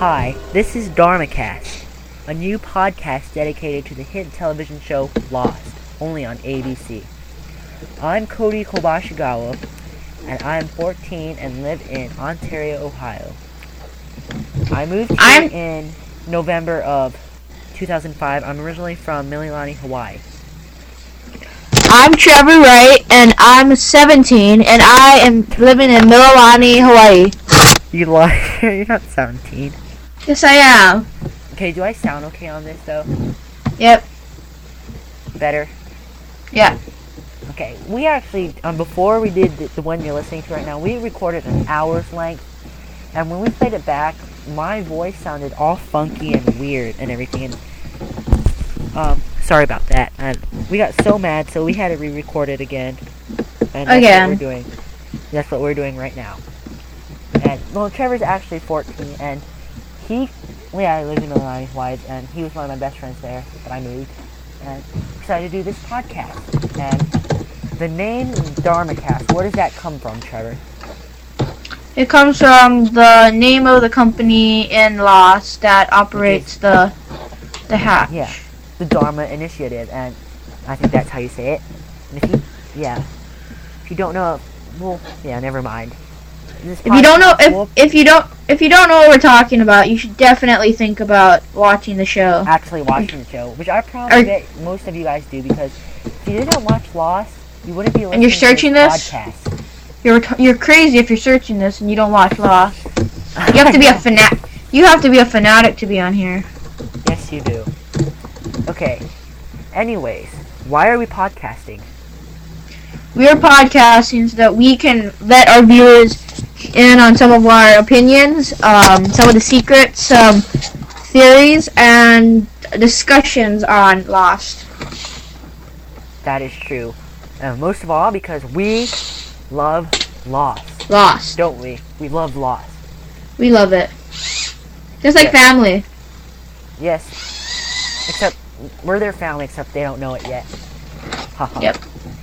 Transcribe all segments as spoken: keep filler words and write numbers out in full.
Hi, this is DharmaCast, a new podcast dedicated to the hit television show Lost, only on A B C. I'm Cody Kobashigawa, and I'm fourteen and live in Ontario, Ohio. I moved here I'm... in November of two thousand five. I'm originally from Mililani, Hawaii. I'm Trevor Wright, and I'm seventeen, and I am living in Mililani, Hawaii. You lie. You're not seventeen. Yes, I am. Okay, do I sound okay on this, though? Yep. Better? Yeah. Okay, we actually, um, before we did the, the one you're listening to right now, we recorded an hour's length, and when we played it back, my voice sounded all funky and weird and everything, and, um, sorry about that. And we got so mad, so we had to re-record it again. And that's again. what we're doing. That's what we're doing right now. And, well, Trevor's actually fourteen, and he, yeah, I live in Mililani, Hawaii, and he was one of my best friends there, but I moved, and decided to do this podcast. And the name DharmaCast, where does that come from, Trevor? It comes from the name of the company in Lost that operates the the hatch. Yeah, the Dharma Initiative, and I think that's how you say it. And if you, yeah, if you don't know, well, yeah, never mind. This If you don't know, if will if you don't if you don't know what we're talking about, you should definitely think about watching the show. actually watching the show, which I probably Are- bet most of you guys do, because if you didn't watch Lost, you wouldn't be listening And you're searching to this, this? podcast. You're t- you're crazy if you're searching this and you don't watch Lost. You have to be a fanatic. You have to be a fanatic to be on here. Yes, you do. Okay. Anyways, why are we podcasting? We are podcasting so that we can let our viewers in on some of our opinions, um, some of the secrets, some theories, and discussions on Lost. That is true. And most of all, because we love Lost. Lost. Don't we? We love Lost. We love it. Just like Yes. family. Yes. Except, we're their family, except they don't know it yet. Haha. Yep.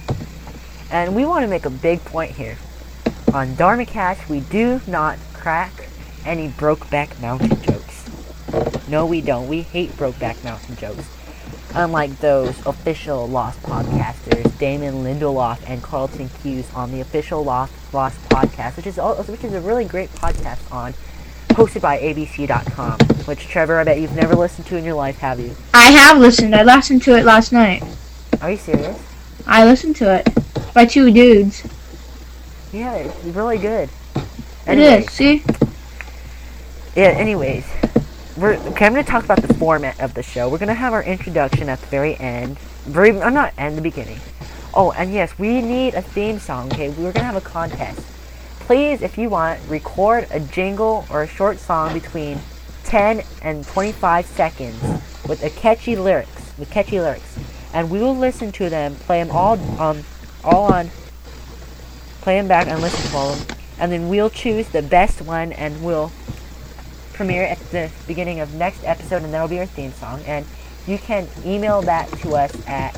And we want to make a big point here. On DharmaCast, we do not crack any Brokeback Mountain jokes. No, we don't. We hate Brokeback Mountain jokes. Unlike those official Lost podcasters, Damon Lindelof and Carlton Hughes on the official Lost Lost podcast, which is which is a really great podcast on, hosted by A B C dot com. Which, Trevor, I bet you've never listened to in your life, have you? I have listened. I listened to it last night. Are you serious? I listened to it by two dudes. Yeah, it's really good. It is. See? Yeah, anyways. We're, okay, I'm going to talk about the format of the show. We're going to have our introduction at the very end. Very, uh, not end, the beginning. Oh, and yes, we need a theme song, okay? We're going to have a contest. Please, if you want, record a jingle or a short song between ten and twenty-five seconds with a catchy lyrics, with catchy lyrics. And we will listen to them, play them all, um, all on, play them back and listen to them. And then we'll choose the best one, and we'll premiere at the beginning of next episode, and that'll be our theme song. And you can email that to us at,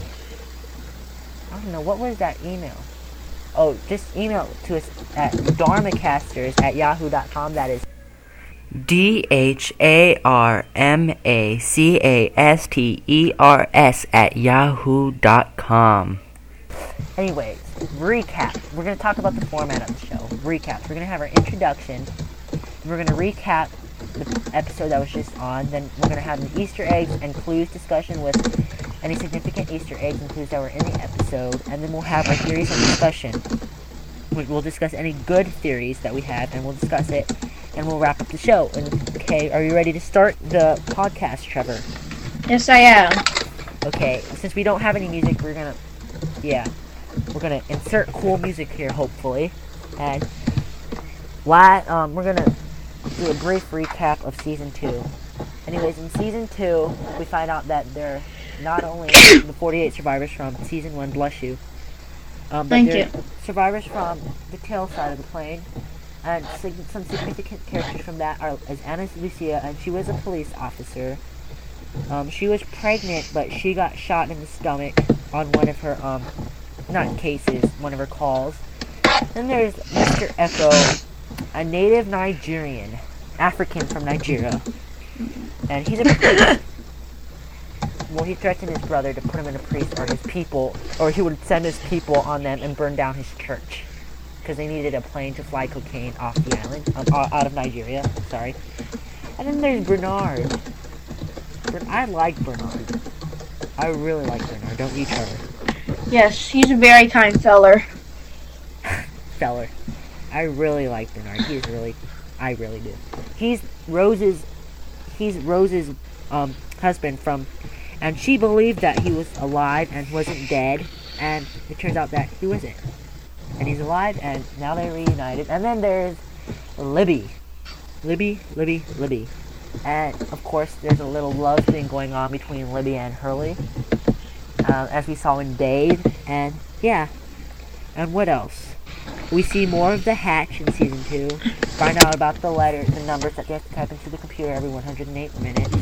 I don't know, what was that email? Oh, just email it to us at dharmacasters at yahoo dot com. That is D H A R M A C A S T E R S at yahoo dot com. Anyways, recap. We're going to talk about the format of the show. Recap. We're going to have our introduction. We're going to recap the episode that was just on. Then we're going to have an Easter eggs and clues discussion with any significant Easter eggs and clues that were in the episode. And then we'll have our theories and discussion. We'll discuss any good theories that we have, and we'll discuss it, and we'll wrap up the show. And, okay, are you ready to start the podcast, Trevor? Yes, I am. Okay, since we don't have any music, we're going to, yeah, we're going to insert cool music here, hopefully. And, why, um, we're going to do a brief recap of season two. Anyways, in season two, we find out that they're not only the forty-eight survivors from season one, bless you, um, but Thank they're you. survivors from the tail side of the plane, and sig- some significant characters from that are as Anna Lucia, and she was a police officer. Um, she was pregnant, but she got shot in the stomach on one of her, um, not cases, one of her calls. Then there's Mister Echo, a native Nigerian. African from Nigeria. And he's a priest. Well, he threatened his brother to put him in a priest or his people, or he would send his people on them and burn down his church. Because they needed a plane to fly cocaine off the island, um, out of Nigeria, sorry. And then there's Bernard. But I like Bernard. I really like Bernard, don't you, Trevor? Yes, he's a very kind feller. Feller. I really like Bernard. He's really, I really do. He's Rose's, he's Rose's um, husband from, and she believed that he was alive and wasn't dead, and it turns out that he wasn't. And he's alive, and now they're reunited. And then there's Libby. Libby, Libby, Libby. And, of course, there's a little love thing going on between Libby and Hurley. Um, as we saw in Dave. And, yeah. And what else? We see more of the Hatch in Season two. Find out about the letters, the numbers that they have to type into the computer every one hundred eight minutes.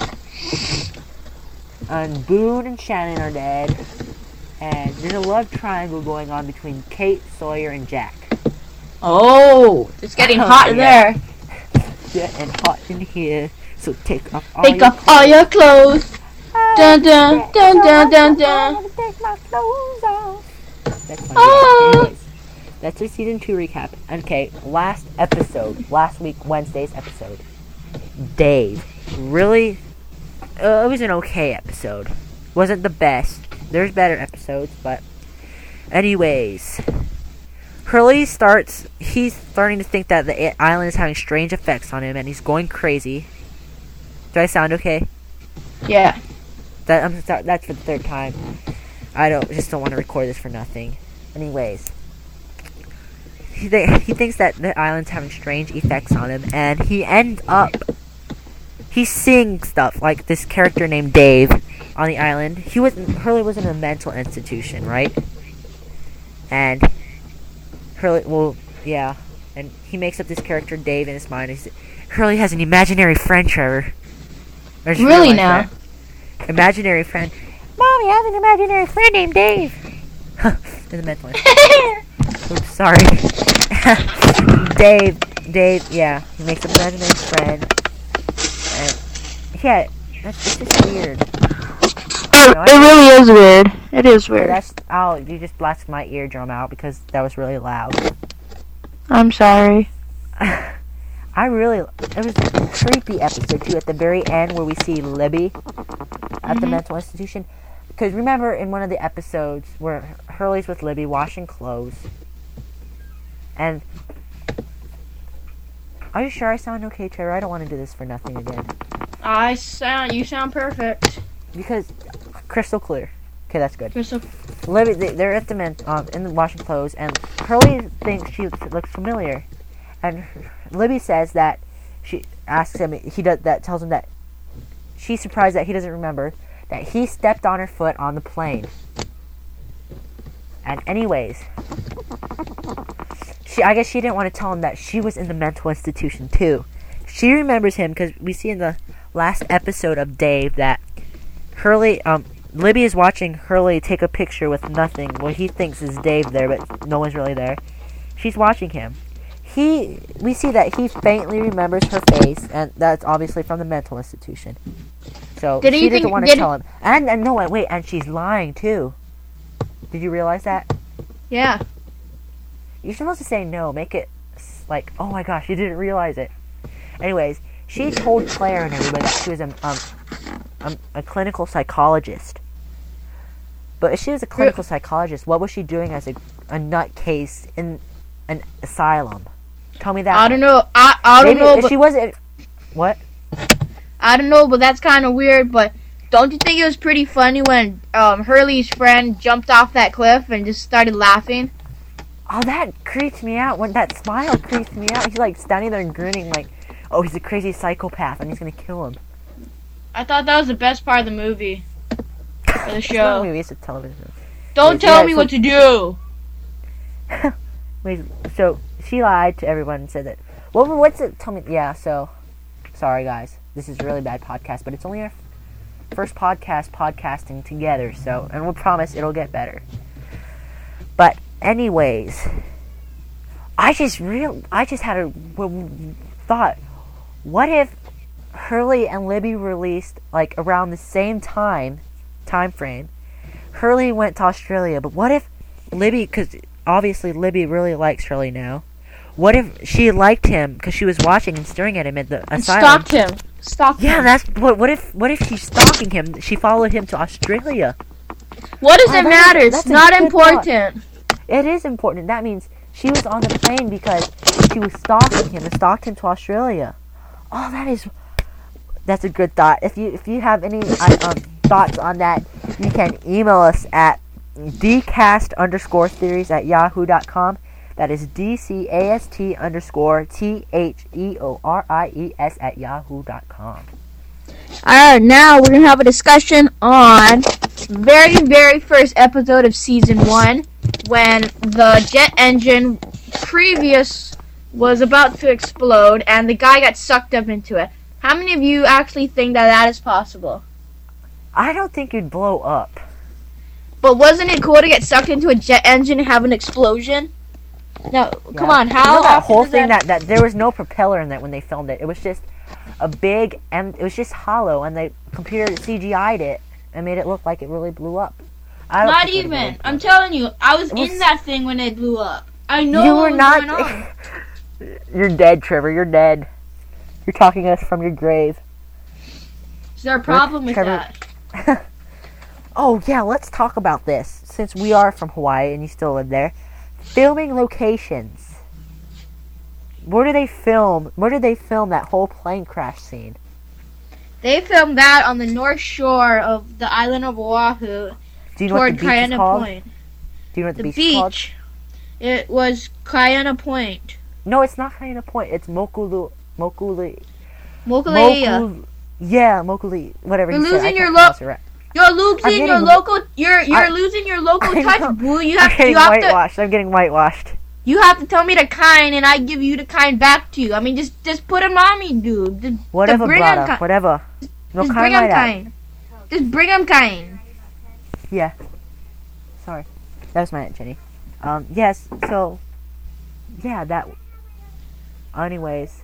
And Boone and Shannon are dead. And there's a love triangle going on between Kate, Sawyer, and Jack. Oh, it's getting hot yeah. there. Yeah, and hot in here. So take off all Take your off clothes. all your clothes. Dun dun dun dun dun dun. I'm gonna take my clothes off. That's funny. Oh. Anyways, that's our season two recap. Okay, last episode, last week Wednesday's episode. Dave, really, uh, it was an okay episode. Wasn't the best. There's better episodes, but anyways, Hurley starts. He's starting to think that the island is having strange effects on him, and he's going crazy. Do I sound okay? Yeah. That I'm sorry, that's for the third time. I don't just don't want to record this for nothing. Anyways, he th- he thinks that the island's having strange effects on him, and he ends up he's seeing stuff like this character named Dave on the island. He was Hurley was in a mental institution, right? And Hurley, well, yeah, and he makes up this character Dave in his mind. He's, Hurley has an imaginary friend, Trevor. I just Really realized now? that. Imaginary friend. Mommy, I have an imaginary friend named Dave. In the mental institution. Oops, sorry. Dave, Dave, yeah, he makes an imaginary friend. And yeah, that's it's just weird. Oh, it really is weird. It is Yeah, weird. that's oh, you just blasted my eardrum out because that was really loud. I'm sorry. I really, it was a creepy episode too at the very end where we see Libby at the Mhm. mental institution. Because remember in one of the episodes where Hurley's with Libby washing clothes, and are you sure I sound okay, Trevor? I don't want to do this for nothing again. I sound. You sound perfect. Because crystal clear. Okay, that's good. Crystal. Libby, they, they're at the men, um, in the washing clothes, and Hurley thinks she looks familiar, and Libby says that she asks him. He does that. Tells him that she's surprised that he doesn't remember that he stepped on her foot on the plane. And anyways, she I guess she didn't want to tell him that she was in the mental institution too. She remembers him because we see in the last episode of Dave that Hurley, um, Libby is watching Hurley take a picture with nothing. What he thinks is Dave there, but no one's really there. She's watching him. He, we see that he faintly remembers her face, and that's obviously from the mental institution. So Did he she doesn't think- want to did- tell him. And, and no, wait, wait, and she's lying too. Did you realize that? Yeah. You're supposed to say no. Make it s- like, oh my gosh, you didn't realize it. Anyways, she told Claire and everybody that she was a, um, um, a clinical psychologist. But if she was a clinical psychologist, what was she doing as a, a nutcase in an asylum? Tell me that. I don't know. I I don't Maybe know. if But she wasn't. What? I don't know. But that's kind of weird. But don't you think it was pretty funny when um Hurley's friend jumped off that cliff and just started laughing? Oh, that creeps me out. When that smile creeps me out. He's like standing there and grinning, like, oh, he's a crazy psychopath, and he's gonna kill him. I thought that was the best part of the movie. Or the It's not a show. movie, it's a television. Don't Wait, tell yeah, me so- what to do. Wait, so she lied to everyone and said that. What? What's it? Tell me. Yeah. So, sorry guys, this is a really bad podcast, but it's only our first podcast podcasting together. So, and we'll promise it'll get better. But anyways, I just real. I just had a w- w- thought. what if Hurley and Libby released like around the same time, time frame? Hurley went to Australia, but what if Libby, because obviously Libby really likes Hurley now. What if she liked him because she was watching and staring at him at the And asylum? stalked him. Stalked Yeah, him. that's what. What if? What if she's stalking him? She followed him to Australia. What does Oh, it that's- matter? It's that's a not good important. It is important. That means she was on the plane because she was stalking him and stalked him to Australia. Oh, that is. That's a good thought. If you if you have any uh, um, thoughts on that, you can email us at dcast underscore theories at yahoo dot com. That is D C A S T underscore T H E O R I E S at yahoo dot com. Alright, now we're going to have a discussion on very, very first episode of season one when the jet engine previous was about to explode and the guy got sucked up into it. How many of you actually think that that is possible? I don't think you'd blow up. But wasn't it cool to get sucked into a jet engine and have an explosion? No, come Yeah. on, You how know that often whole does thing that, that there was no propeller in that when they filmed it. It was just a big and it was just hollow, and the computer C G I'd it and made it look like it really blew up. I don't Not think it would've even. blown I'm up. telling you, I was, It was- in that thing when it blew up. I know You what were was not. going on. You're dead, Trevor. You're dead. You're talking us from your grave. Is there a problem with Trevor- that? Oh yeah, let's talk about this. Since we are from Hawaii and you still live there, filming locations. Where do they film? Where did they film that whole plane crash scene? They filmed that on the north shore of the island of Oahu Do you know what toward the beach is Kaena called? Point. Do you know what the, The beach, is called? beach, it was Kaena Point. No, it's not Kaena Point. It's Mokulu. Mokuli. Mokulea. Mokul- yeah, Mokuli. Whatever You're he said. I losing can't your lo- pronounce it right. You're I'm losing your getting- local. You're you're I- losing your local I touch, know. boo. You I'm have getting you have to whitewashed. I'm getting whitewashed. you have to tell me the kind, and I give you the kind back to you. I mean, just just put him on me, dude. Just, Whatever, bring him brother. ki- Whatever. No just kind bring him right out. kind. Just bring him kind. Yeah. Sorry. That was my Aunt Jenny. Um, yes, so, yeah, that, anyways,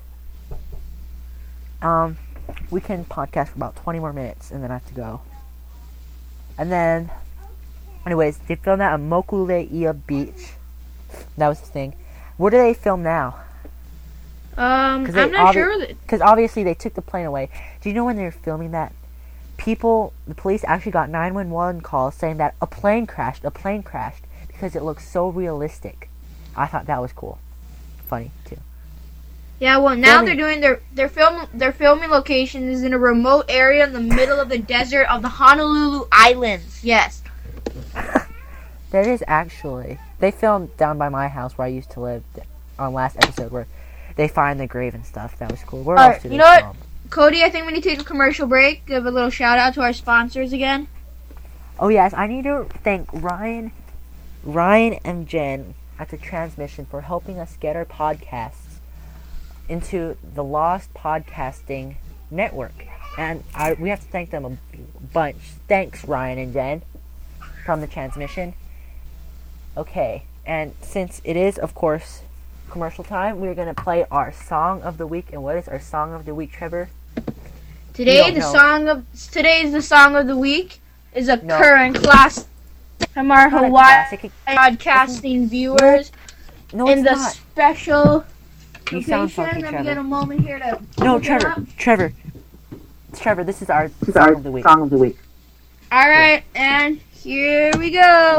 um, we can podcast for about twenty more minutes, and then I have to go. And then, anyways, they filmed that on Mokuleia Beach. That was the thing. Where do they film now? Um, 'Cause they I'm not obvi- sure. That, Because obviously they took the plane away. Do you know when they were filming that? People, the police actually got nine one one calls saying that a plane crashed, a plane crashed, because it looks so realistic. I thought that was cool. Funny, too. yeah, well, now Filming- they're doing their their film their filming location is in a remote area in the middle of the desert of the Honolulu Islands. Yes. That is actually. They filmed down by my house where I used to live on last episode where they find the grave and stuff. That was cool. Where Alright, else did you they know what? film? Cody, I think we need to take a commercial break. Give a little shout out to our sponsors again. Oh, yes, I need to thank Ryan, Ryan and Jen at the Transmission for helping us get our podcasts into the Lost Podcasting Network. And I, we have to thank them a bunch. Thanks, Ryan and Jen, from the Transmission. Okay, and since it is, of course, commercial time, we're going to play our Song of the Week. And what is our Song of the Week, Trevor? Today, don't the know. song of today's the song of the week is a No. current class from our Not a Hawaii classic. podcasting viewers No, in it's the not. special You sound location. funky, Let me get Trevor. a moment here to No, look it Trevor. up. Trevor. Trevor, this is our Song of the Week. Song of the week. All right, and here we go.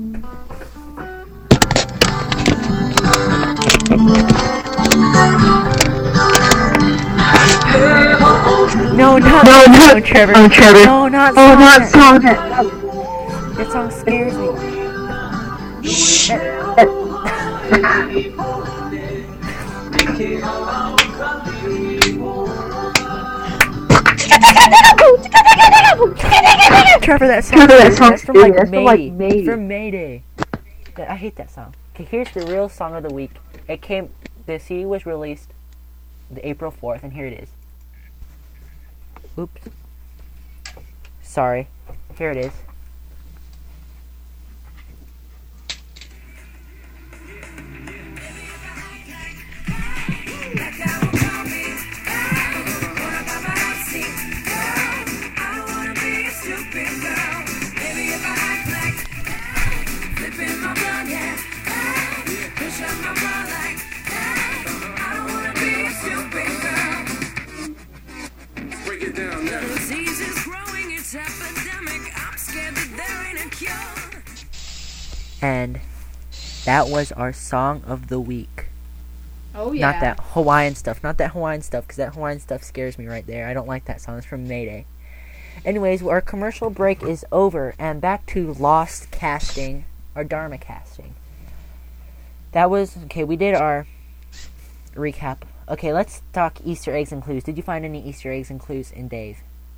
No, not No, no, not- Trevor. oh, Trevor. No, not Oh, not Song. song. That song scares me. Trevor, that song. Trevor, that song That's from like scares me. May. That's from, like, May. From Mayday. That- I hate that song. Okay, here's the real song of the week. It came. The C D was released the April fourth, and here it is. Oops. Sorry. Here it is. And that was our song of the week. Oh yeah. Not that Hawaiian stuff. Not that Hawaiian stuff, because that Hawaiian stuff scares me right there. I don't like that song. It's from Mayday. Anyways, our commercial break is over, and back to Lost casting, or Dharma casting. That was, okay, we did our recap. Okay, let's talk Easter eggs and clues. Did you find any Easter eggs and clues in Dave?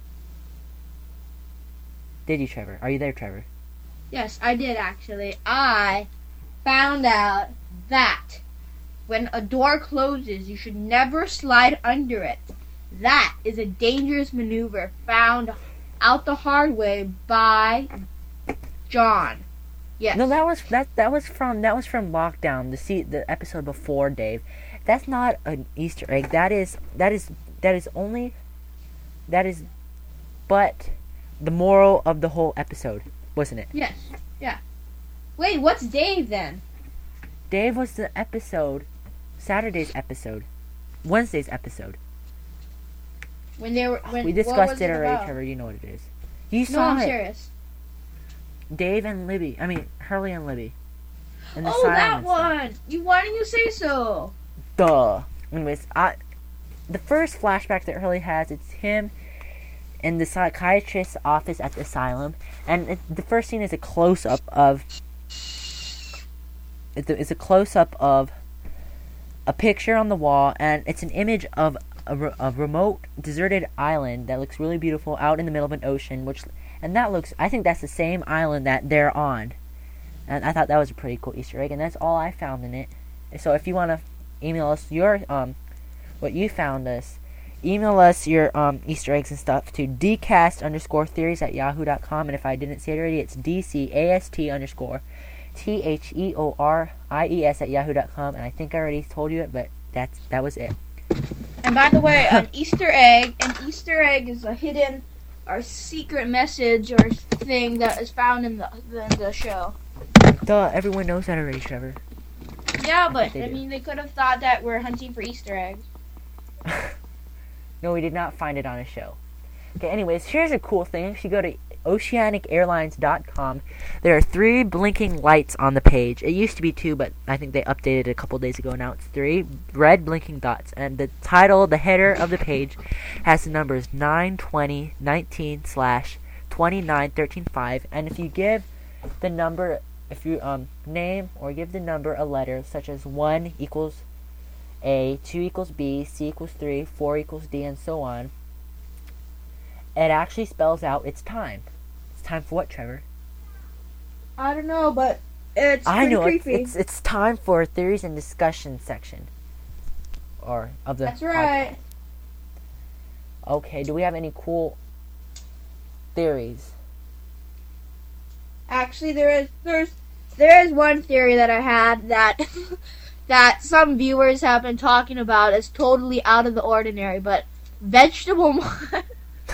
Did you, Trevor? Are you there, Trevor? Yes, I did actually. I found out that when a door closes, you should never slide under it. That is a dangerous maneuver found out the hard way by John. Yes. No, that was that that was from that was from Lockdown, the se- the episode before, Dave. That's not an Easter egg. That is that is that is only that is but the moral of the whole episode, wasn't it? Yes. Yeah. Wait, what's Dave then? Dave was the episode, Saturday's episode, Wednesday's episode. When they were when We what discussed was it already, about? Trevor. You know what it is. You No, saw I'm it. serious. Dave and Libby. I mean, Hurley and Libby. And the Oh, that silence. one. You why didn't you say so? Duh. Anyways, I, the first flashback that Hurley has, it's him in the psychiatrist's office at the asylum, and it, the first scene is a close up of. It's a, it's a close up of a picture on the wall, and it's an image of a, re- a remote, deserted island that looks really beautiful out in the middle of an ocean, which, and that looks, I think that's the same island that they're on. And I thought that was a pretty cool Easter egg, and that's all I found in it. So if you want to email us your, um, what you found us, email us your, um, Easter eggs and stuff to dcast underscore theories at yahoo dot com, and if I didn't say it already, it's dcast underscore T H E O R I E S at yahoo dot com, and I think I already told you it, but that's, that was it. And by the way, an Easter egg, an Easter egg is a hidden or secret message or thing that is found in the in the show. Duh, everyone knows that already, Trevor. Yeah, but They I do. mean, they could have thought that we're hunting for Easter eggs. No, we did not find it on a show. Okay, anyways, here's a cool thing. If you go to oceanic airlines dot com, there are three blinking lights on the page. It used to be two, but I think they updated it a couple days ago. Now it's three red blinking dots. And the title, the header of the page, has the numbers nine twenty nineteen slash twenty-nine thirteen five. And if you give the number, if you um name or give the number a letter, such as one equals A, two equals B, C equals three, four equals D, and so on, it actually spells out its time. It's time for what, Trevor? I don't know, but it's I pretty know, it's, creepy. it's it's time for theories and discussion section. Or of the That's right. podcast. Okay, do we have any cool theories? Actually, there is there's there is one theory that I had that that some viewers have been talking about is totally out of the ordinary, but vegetable mon-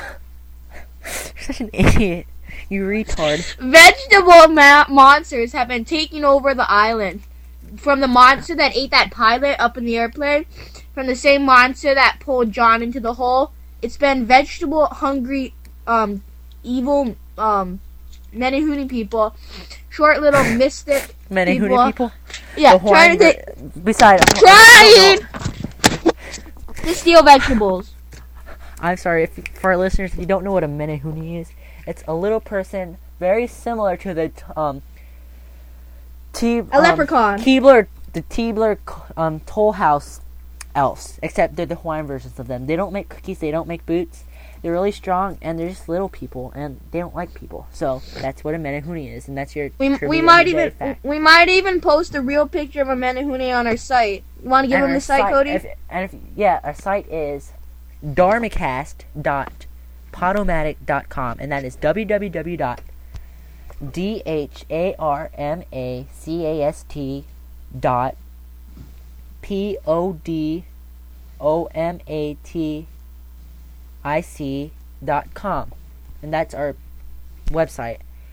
You're such an idiot. You retard. vegetable ma- monsters have been taking over the island. From the monster that ate that pilot up in the airplane, from the same monster that pulled John into the hole, it's been vegetable hungry, um, evil, um, Menehune people, short little mystic Menehune people. people? Yeah, The trying to Hawaiian take, ver- Besides, trying to steal vegetables. I'm sorry, if for our listeners, if you don't know what a Menehune is, it's a little person very similar to the t- um T A leprechaun. Keebler, the Keebler um Toll House elves, except they're the Hawaiian versions of them. They don't make cookies, they don't make boots. They're really strong, and they're just little people, and they don't like people. So that's what a Menehune is, and that's your We, trivia we of might the day even fact. we might even post a real picture of a Menehune on our site. You want to give And them our the site, Cody? If, and if yeah, our site is dharmacast dot podomatic dot com, and that is w w w dot d h a r m a c a s t dot p o d o m a t i c dot com, and that's our website.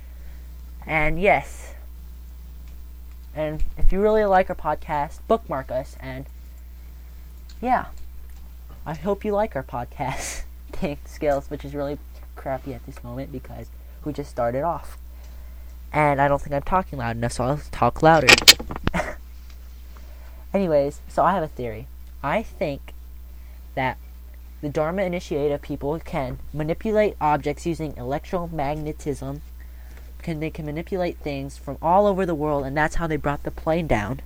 And yes, and if you really like our podcast, bookmark us, and yeah, I hope you like our podcast. Thanks, Skills, which is really crappy at this moment because we just started off. And I don't think I'm talking loud enough, so I'll talk louder. Anyways, so I have a theory. I think that the Dharma Initiative people can manipulate objects using electromagnetism. Can they can manipulate things from all over the world, and that's how they brought the plane down.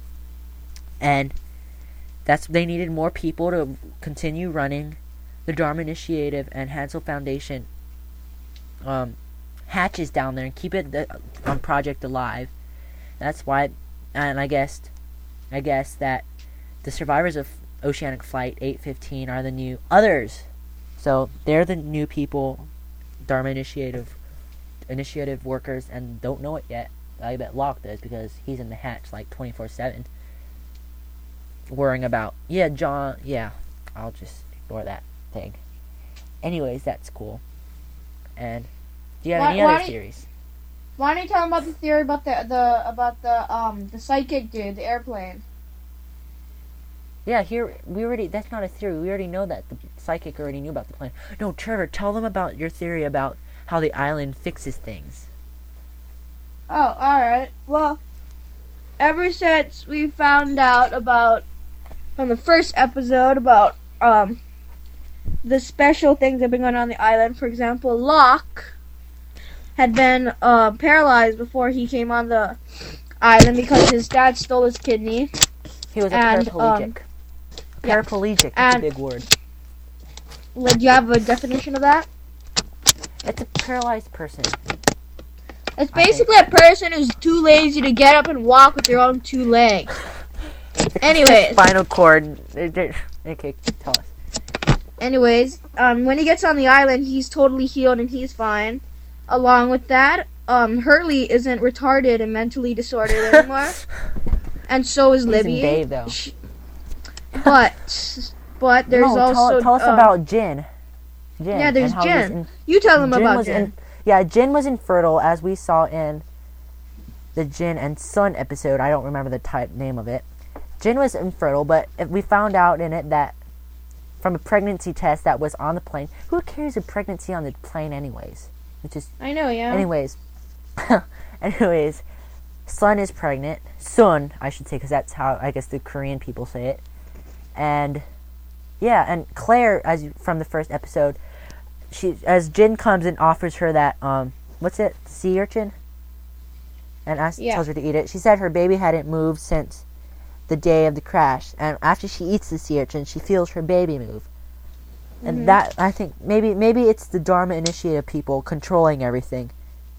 And that's they needed more people to continue running the Dharma Initiative and Hansel Foundation um, hatches down there and keep it the, on Project alive. That's why, and I guess, I guess that the survivors of Oceanic Flight eight fifteen are the new others. So they're the new people, Dharma Initiative, initiative workers, and don't know it yet. I bet Locke does because he's in the hatch like twenty-four seven. Worrying about, yeah, John, yeah, I'll just ignore that thing. Anyways, that's cool. And do you have Why- any why other do- theories? Why don't you tell them about the theory about the the about the um the psychic dude, the airplane? Yeah, here, we already, that's not a theory, we already know that the psychic already knew about the plane. No, Trevor, tell them about your theory about how the island fixes things. Oh, alright. Well, ever since we found out about, from the first episode, about um the special things that have been going on, on the island, for example, Locke had been uh, paralyzed before he came on the island because his dad stole his kidney. He was a And, paraplegic. um, yeah. Paraplegic, that's And- a big word. Like, do you have a definition of that? It's a paralyzed person. It's I basically a person who's too lazy to get up and walk with their own two legs. Anyways. Spinal cord. Okay, tell us. Anyways, um, when he gets on the island, he's totally healed and he's fine. Along with that, um, Hurley isn't retarded and mentally disordered anymore. And so is He's in Libby. Dave, though. Sh- But, but there's no, also... tell, tell us uh, about Jin. Jin. Yeah, there's and how he was Jin. in- You tell them Jin about was Jin. in- yeah, Jin was infertile, as we saw in the Jin and Sun episode. I don't remember the type name of it. Jin was infertile, but if we found out in it that from a pregnancy test that was on the plane. Who carries a pregnancy on the plane, anyways? Which is, I know, yeah. anyways, anyways, Sun is pregnant. Sun, I should say, because that's how I guess the Korean people say it. And yeah, and Claire, as you, from the first episode, she as Jin comes and offers her that um, what's it, sea urchin, and asks, Yeah. tells her to eat it. She said her baby hadn't moved since the day of the crash, and after she eats the sea urchin, she feels her baby move. And Mhm. that, I think, maybe maybe it's the Dharma Initiative people controlling everything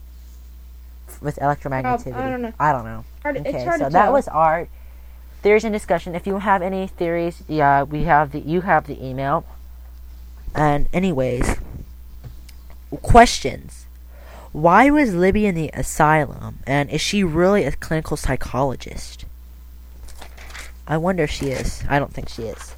with electromagnetivity. I don't know. I don't know. Hard- Okay, it's hard so to that tell. was our theories and discussion. If you have any theories, yeah, we have the you have the email. And anyways, questions. Why was Libby in the asylum? And is she really a clinical psychologist? I wonder if she is. I don't think she is.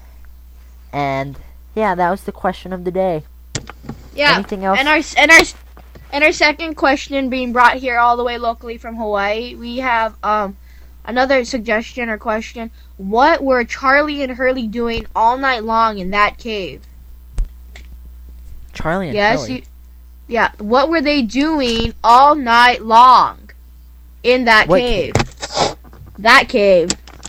And yeah, that was the question of the day. Yeah. Anything else? And our and our and our second question being brought here all the way locally from Hawaii, we have um another suggestion or question. What were Charlie and Hurley doing all night long in that cave? Charlie and yes, Hurley. you, yeah. What were they doing all night long in that What cave? That cave.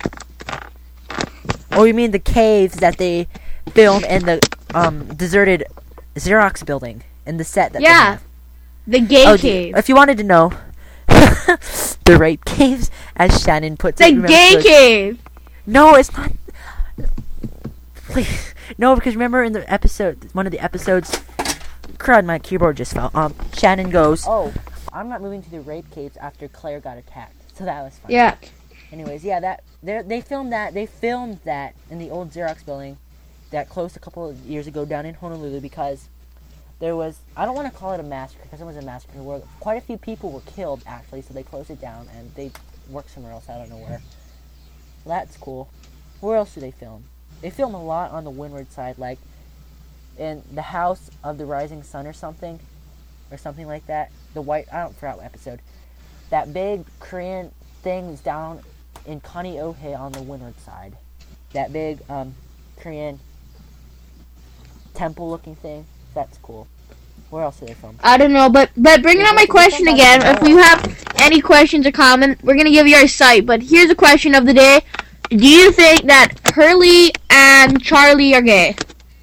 Oh, you mean the caves that they filmed in the um deserted Xerox building in the set that they Yeah. have? The gay Oh, d- cave. if you wanted to know, the rape caves, as Shannon puts it. The remember, gay she goes, cave. No, it's not. Please, no, because remember in the episode, one of the episodes, crud, my keyboard just fell. Um, Shannon goes, "Oh, I'm not moving to the rape caves after Claire got attacked." So that was fun. Yeah. Anyways, yeah, that they they filmed that they filmed that in the old Xerox building that closed a couple of years ago down in Honolulu because there was, I don't want to call it a massacre because it was a massacre where quite a few people were killed actually, so they closed it down and they worked somewhere else. I don't know where. That's cool. Where else do they film? They film a lot on the windward side, like in the House of the Rising Sun or something, or something like that. The white, I don't forget what episode. That big Korean thing is down in Kaneohe on the windward side. That big um, Korean temple-looking thing. That's cool. Where else are they from? I don't know, but but bringing up my question again, if you have any questions or comments, we're gonna give you our site. But here's a question of the day: do you think that Hurley and Charlie are gay?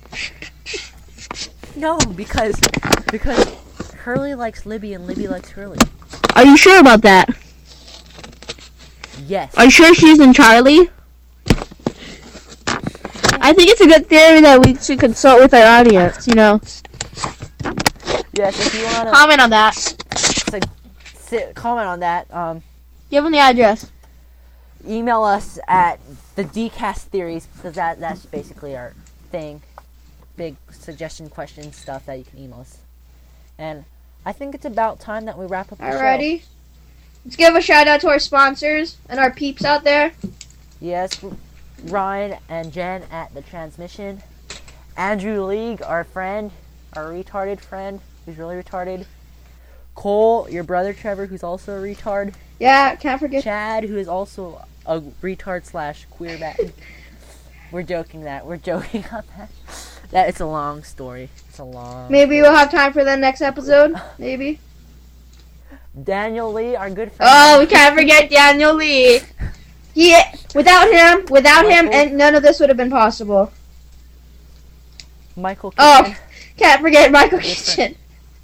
No, because because Hurley likes Libby and Libby likes Hurley. Are you sure about that? Yes. Are you sure she's in Charlie? I think it's a good theory that we should consult with our audience. You know. Yes, if you want to Comment on that. like, sit, comment on that, um, Give them the address. email us at the Dcast Theories, because that, that's basically our thing. Big suggestion, question stuff that you can email us. And I think it's about time that we wrap up the show. Alrighty. Let's give a shout out to our sponsors and our peeps out there. Yes, Ryan and Jen at The Transmission. Andrew League, our friend, our retarded friend, who's really retarded. Cole, your brother Trevor, who's also a retard. Yeah, can't forget. Chad, who is also a retard slash queer bag. We're joking that. We're joking on that. That it's a long story. It's a long Maybe we'll have time for the next episode. Maybe. Daniel Lee, our good friend. Oh, we can't forget Daniel Lee. He, without him, without him, Michael. and none of this would have been possible. Michael Oh, Kitchen. can't forget Michael Good Kitchen.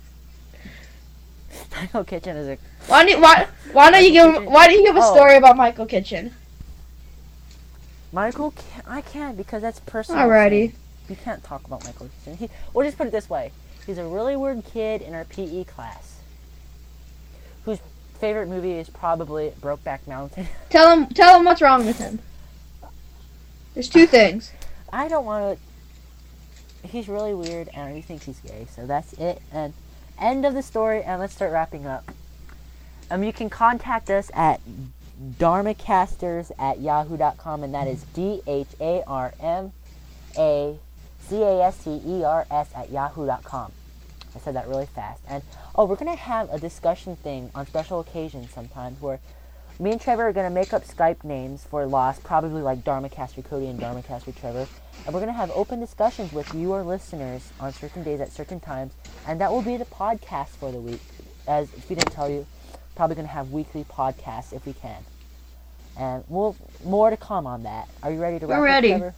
Michael Kitchen is a Why don't, why, why don't you give why don't you give a Oh. story about Michael Kitchen? Michael. Ki- I can't because that's personal. Alrighty. You can't talk about Michael Kitchen. He, we'll just put it this way: he's a really weird kid in our P E class, whose favorite movie is probably Brokeback Mountain. Tell him tell him what's wrong with him. There's two things. I don't want to. He's really weird, and he thinks he's gay. So that's it. And end of the story. And let's start wrapping up. Um, you can contact us at dharmacasters at yahoo dot com, and that is D H A R M A C A S T E R S at yahoo dot com. I said that really fast. And oh, we're gonna have a discussion thing on special occasions sometimes where me and Trevor are going to make up Skype names for Lost, probably like Dharmacaster Cody and Dharmacaster Trevor. And we're going to have open discussions with you, our listeners, on certain days at certain times. And that will be the podcast for the week. As if we didn't tell you, probably going to have weekly podcasts if we can. And we'll more to come on that. Are you ready to wrap We're up, ready. Trevor?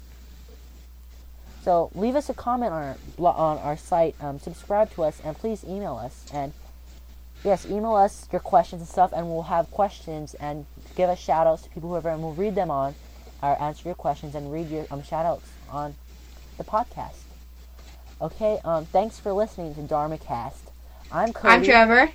So leave us a comment on our, blo- on our site. Um, subscribe to us, and please email us. And yes, email us your questions and stuff, and we'll have questions and give us shout-outs to people, whoever, and we'll read them on, or answer your questions and read your um, shout-outs on the podcast. Okay, um, thanks for listening to Dharmacast. I'm Cody. I'm Trevor.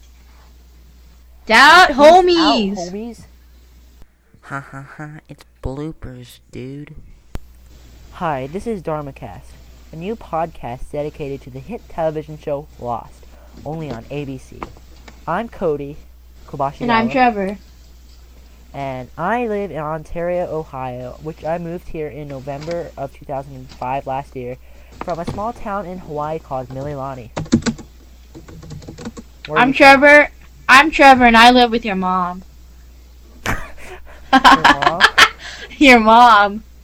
Doubt Peace homies. out, homies. Ha ha ha, it's bloopers, dude. Hi, this is Dharmacast, a new podcast dedicated to the hit television show Lost, only on A B C. I'm Cody Kobashi. And I'm Trevor. And I live in Ontario, Ohio, which I moved here in November of two thousand five last year from a small town in Hawaii called Mililani. Where I'm you Trevor. I'm Trevor, and I live with your mom. from? Your mom? Your mom.